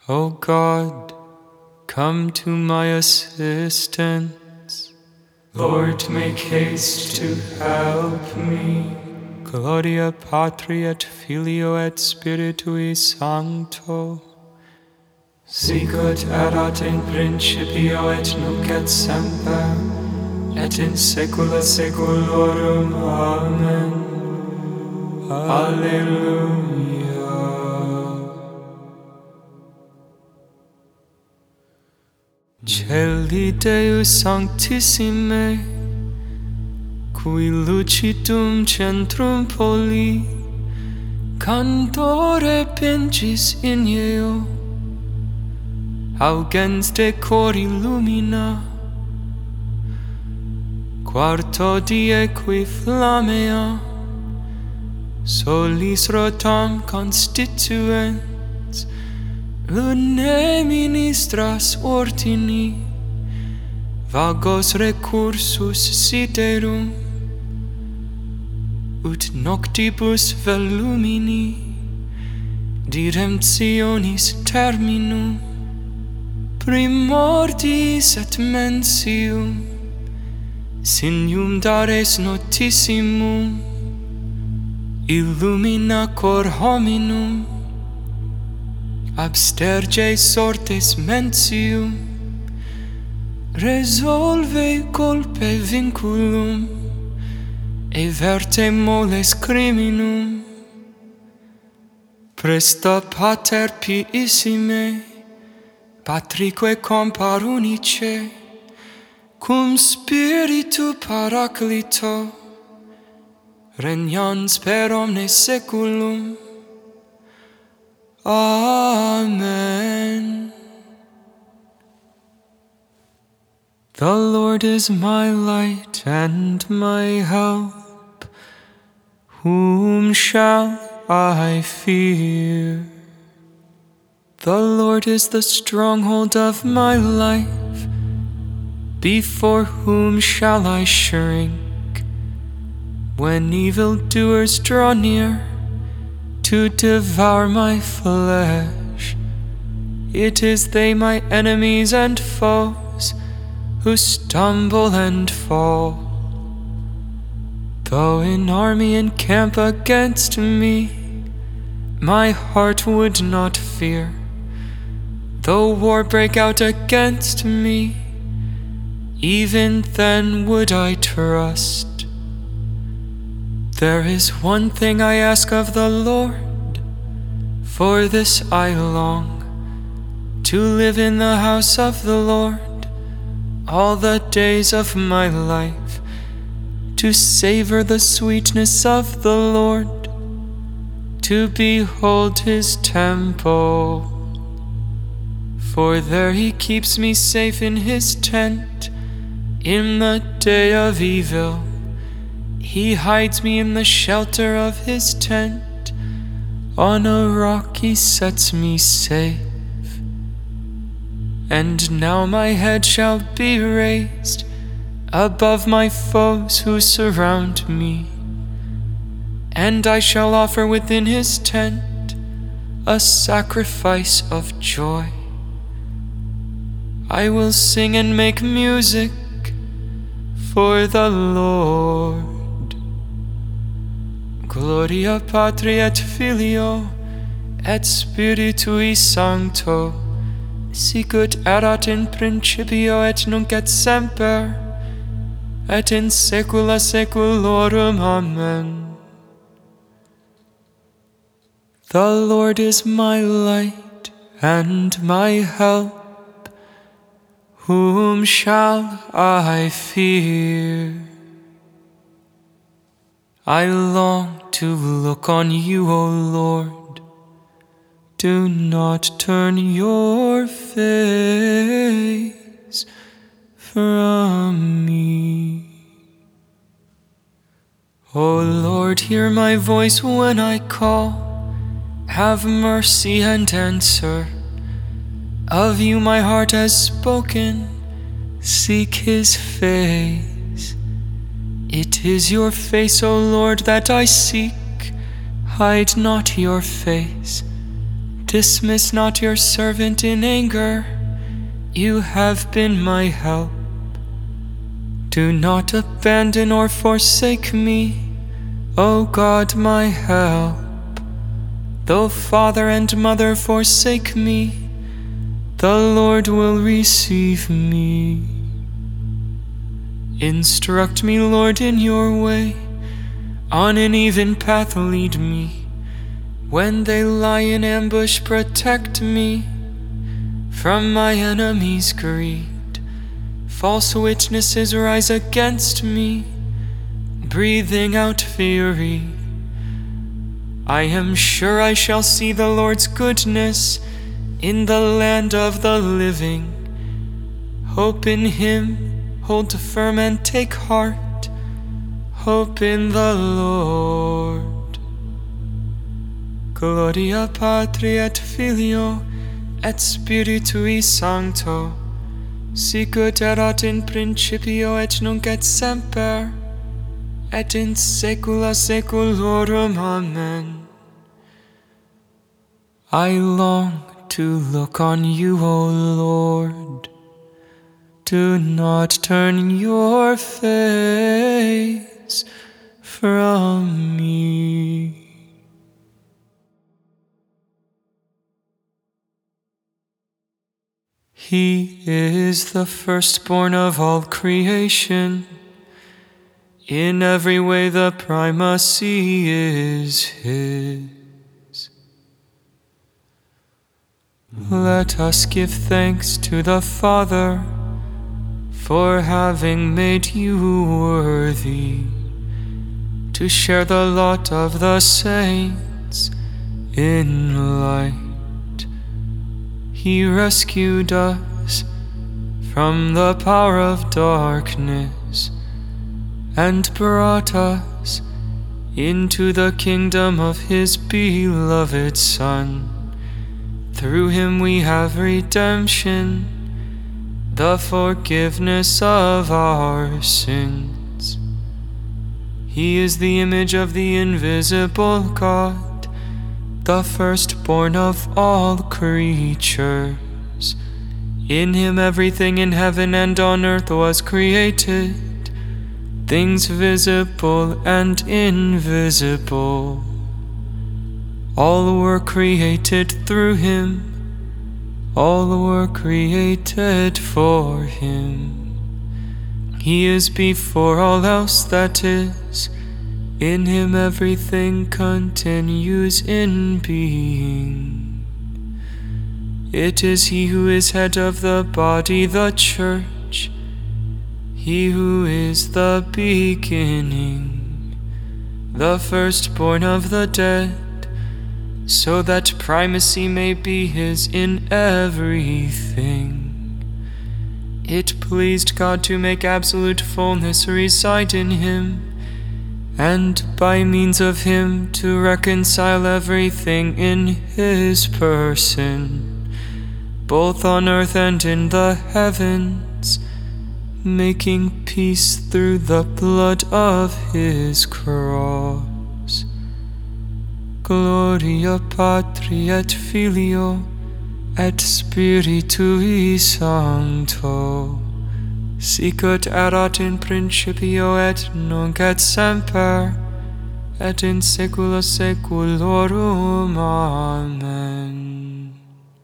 O God, come to my assistance. Lord, make haste to help me. Gloria Patri et Filio et Spiritui Sancto. Sicut erat in principio et nunc et semper, et in saecula saeculorum. Amen. Alleluia. Celi Deus Sanctissime, cui lucidum centrum poli, candore pingis in eo, augens de cori lumina, quarto die qui flammea, solis rotam constituens, lunae ministras ordini, vagos recursus siderum, ut noctibus velumini, diremptionis terminum, primordiis et mensium, signum dares notissimum, illumina cor hominum, absterge sortes mentium, resolve culpe vinculum, everte moles criminum. Presta pater piissime, patrique compar unice, cum spiritu paraclito, regnans per omnes saeculum. Amen. The Lord is my light and my help. Whom shall I fear? The Lord is the stronghold of my life. Before whom shall I shrink? When evildoers draw near to devour my flesh, it is they, my enemies and foes, who stumble and fall. Though an army encamp against me, my heart would not fear. Though war break out against me, even then would I trust. There is one thing I ask of the Lord, for this I long, to live in the house of the Lord all the days of my life, to savor the sweetness of the Lord, to behold his temple. For there he keeps me safe in his tent, in the day of evil. He hides me in the shelter of his tent, on a rock he sets me safe. And now my head shall be raised above my foes who surround me, and I shall offer within his tent a sacrifice of joy. I will sing and make music for the Lord. Gloria Patri et Filio et Spiritui Sancto, sicut erat in principio et nunc et semper, et in saecula saeculorum. Amen. The Lord is my light and my help. Whom shall I fear? I long to look on you, O Lord. Do not turn your face from me. O Lord, hear my voice when I call. Have mercy and answer. Of you my heart has spoken. Seek his face. It is your face, O Lord, that I seek. Hide not your face. Dismiss not your servant in anger. You have been my help. Do not abandon or forsake me, O God, my help. Though father and mother forsake me, the Lord will receive me. Instruct me, Lord, in your way. On an even path lead me. When they lie in ambush, protect me from my enemies' greed. False witnesses rise against me, breathing out fury. I am sure I shall see the Lord's goodness in the land of the living. Hope in him, hold firm and take heart. Hope in the Lord. Gloria Patri et Filio et Spiritui Sancto, sicut erat in principio et nunc et semper, et in saecula saeculorum. Amen. I long to look on you, O Lord. Do not turn your face from me. He is the firstborn of all creation. In every way the primacy is his. Let us give thanks to the Father for having made you worthy to share the lot of the saints in light. He rescued us from the power of darkness and brought us into the kingdom of his beloved Son. Through him we have redemption, the forgiveness of our sins. He is the image of the invisible God, the firstborn of all creatures. In him everything in heaven and on earth was created, things visible and invisible. All were created through him, all were created for him. He is before all else that is. In him everything continues in being. It is he who is head of the body, the church, he who is the beginning, the firstborn of the dead, so that primacy may be his in everything. It pleased God to make absolute fullness reside in him, and by means of him to reconcile everything in his person, both on earth and in the heavens, making peace through the blood of his cross. Gloria Patri et Filio et Spiritui Sancto, sicut erat in principio et nunc et semper, et in saecula saeculorum. Amen.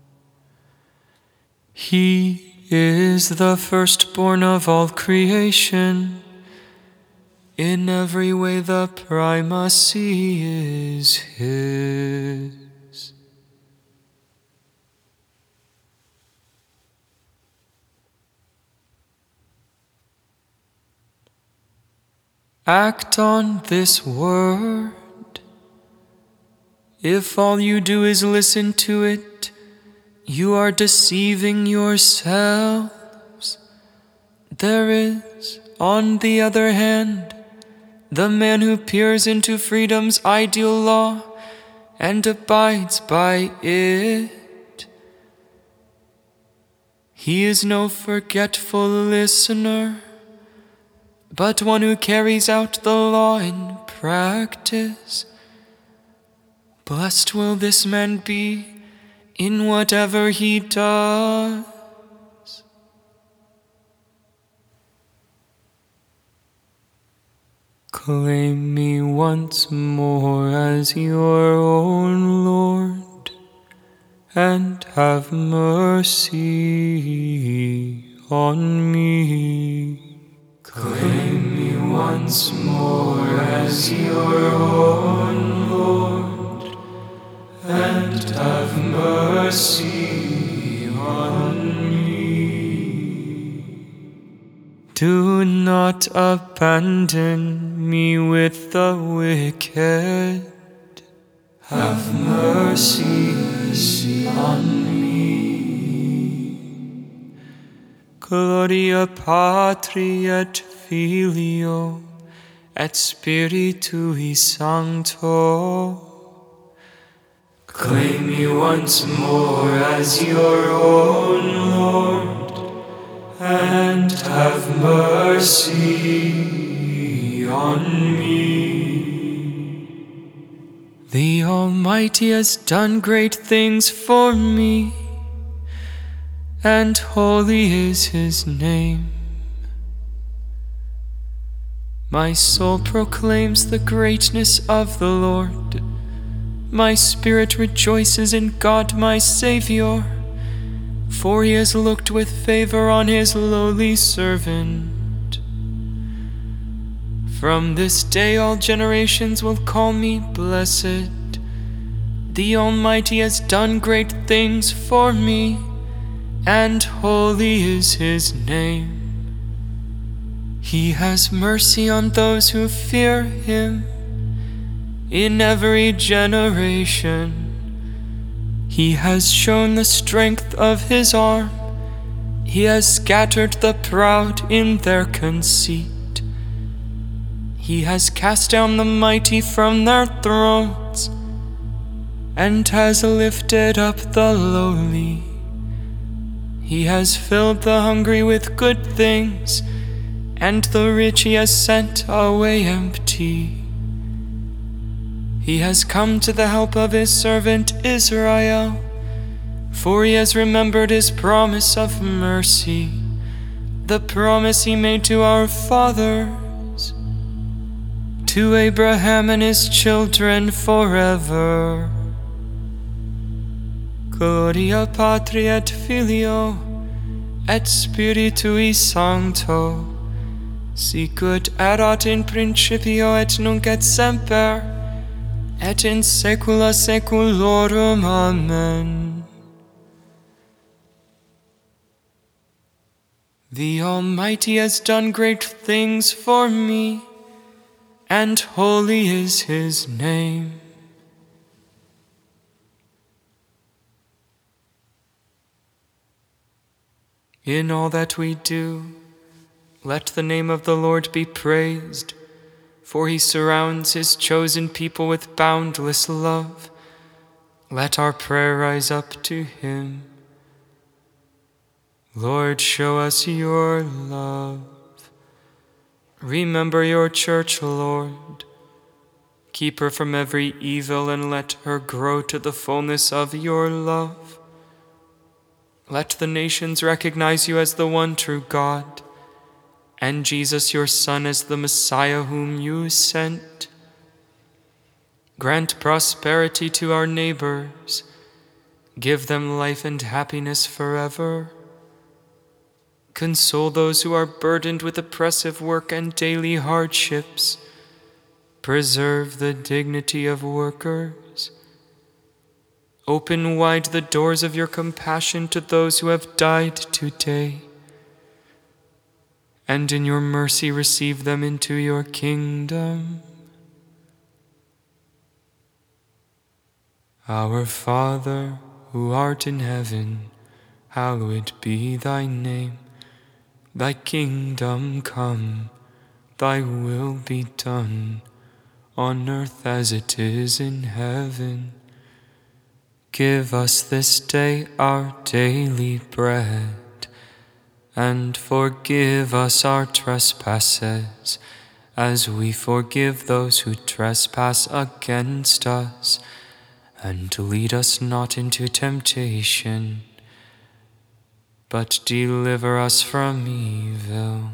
He is the firstborn of all creation. In every way the primacy is his. Act on this word. If all you do is listen to it, you are deceiving yourselves. There is, on the other hand, the man who peers into freedom's ideal law and abides by it. He is no forgetful listener, but one who carries out the law in practice. Blessed will this man be in whatever he does. Claim me once more as your own Lord, and have mercy on me. Claim me once more as your own Lord, and have mercy on me. Do not abandon me with the wicked. Have mercy on me. Gloria Patri et Filio et Spiritui Sancto. Claim me once more as your own Lord, and have mercy on me. The Almighty has done great things for me, and holy is his name. My soul proclaims the greatness of the Lord. My spirit rejoices in God my Savior, for he has looked with favor on his lowly servant. From this day all generations will call me blessed. The Almighty has done great things for me, and holy is his name. He has mercy on those who fear him in every generation. He has shown the strength of his arm. He has scattered the proud in their conceit. He has cast down the mighty from their thrones, and has lifted up the lowly. He has filled the hungry with good things, and the rich he has sent away empty. He has come to the help of his servant Israel, for he has remembered his promise of mercy, the promise he made to our fathers, to Abraham and his children forever. Gloria Patri et Filio et Spiritui Sancto, sicut erat in principio et nunc et semper, et in saecula saeculorum. Amen. The Almighty has done great things for me, and holy is his name. In all that we do, let the name of the Lord be praised, for he surrounds his chosen people with boundless love. Let our prayer rise up to him. Lord, show us your love. Remember your church, Lord. Keep her from every evil and let her grow to the fullness of your love. Let the nations recognize you as the one true God, and Jesus your Son as the Messiah whom you sent. Grant prosperity to our neighbors. Give them life and happiness forever. Console those who are burdened with oppressive work and daily hardships. Preserve the dignity of workers. Open wide the doors of your compassion to those who have died today, and in your mercy receive them into your kingdom. Our Father, who art in heaven, hallowed be thy name. Thy kingdom come, thy will be done, on earth as it is in heaven. Give us this day our daily bread, and forgive us our trespasses, as we forgive those who trespass against us. and lead us not into temptation, but deliver us from evil.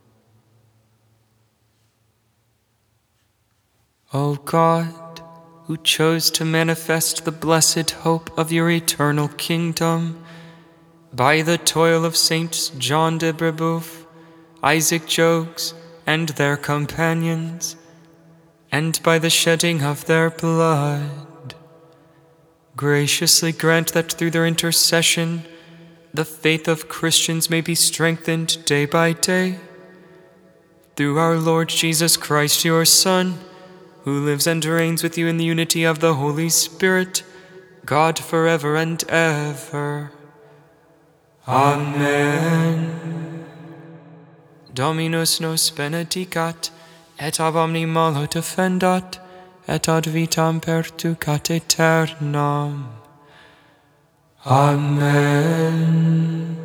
O God, who chose to manifest the blessed hope of your eternal kingdom by the toil of Saints John de Brebeuf, Isaac Jogues, and their companions, and by the shedding of their blood, graciously grant that through their intercession the faith of Christians may be strengthened day by day. Through our Lord Jesus Christ, your Son, who lives and reigns with you in the unity of the Holy Spirit, God forever and ever. Amen. Dominus nos benedicat, et ab omni malo defendat, et ad vitam perducat aeternam. Amen.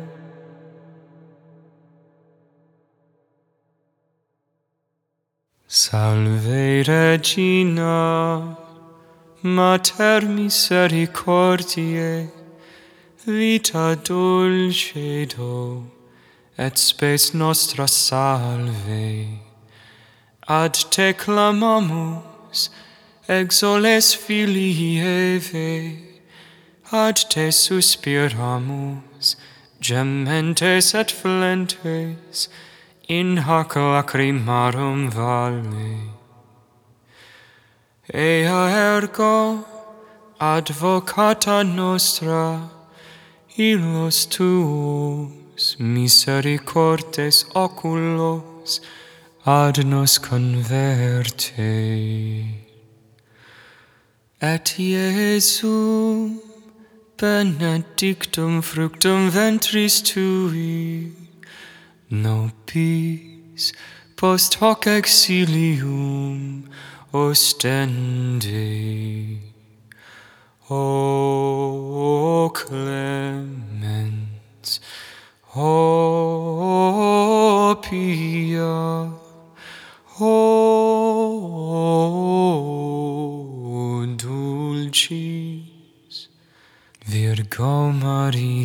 Salve Regina, Mater misericordiae, vita dulcedo, et spes nostra salve. Ad te clamamus, exoles filii Eve, ad te suspiramus, gementes et flentes, in hac lacrimarum vale. Ea ergo, advocata nostra, illos tuos misericordes oculos ad nos converte. Et Iesum benedictum fructum ventris tui, nobis post hoc exilium ostende. O clemens, O pia, O dulcis Virgo Maria.